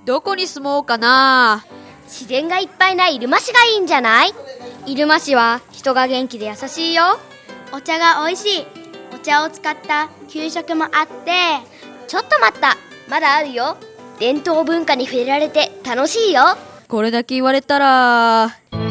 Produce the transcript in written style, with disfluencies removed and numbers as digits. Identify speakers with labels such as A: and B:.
A: どこに住もうかな。
B: 自然がいっぱいな入間市がいいんじゃない？
C: 入間市は人が元気で優しいよ。
D: お茶が美味しい。お茶を使った給食もあって。
B: ちょっと待った、まだあるよ。伝統文化に触れられて楽しいよ。
A: これだけ言われたら